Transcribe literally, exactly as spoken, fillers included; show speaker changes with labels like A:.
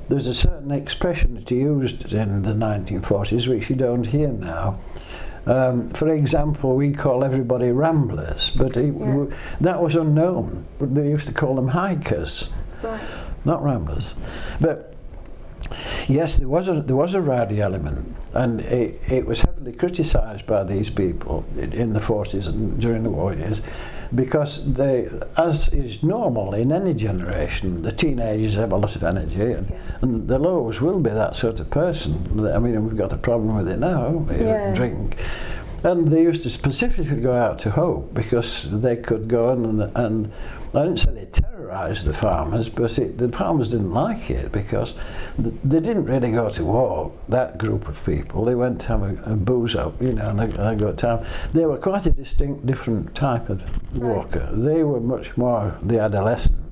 A: there's a certain expression that he used in the nineteen forties which you don't hear now. Um, for example, we call everybody ramblers, but it,
B: Yeah.
A: w- that was unknown. They used to call them hikers,
B: Right.
A: not ramblers. But yes, there was a there was a rowdy element, and it, it was heavily criticised by these people in, in the forties and during the war years, because they, as is normal in any generation, the teenagers have a lot of energy, and,
B: Yeah.
A: and the Lows will be that sort of person. I mean, we've got a problem with it now,
B: Yeah.
A: drink. And they used to specifically go out to Hope because they could go and, and I didn't say they terrorised the farmers, but it, the farmers didn't like it because th- they didn't really go to war, that group of people. They went to have a, a booze up, you know, and they, they go to town. They were quite a distinct, different type of walker. They were much more the adolescent.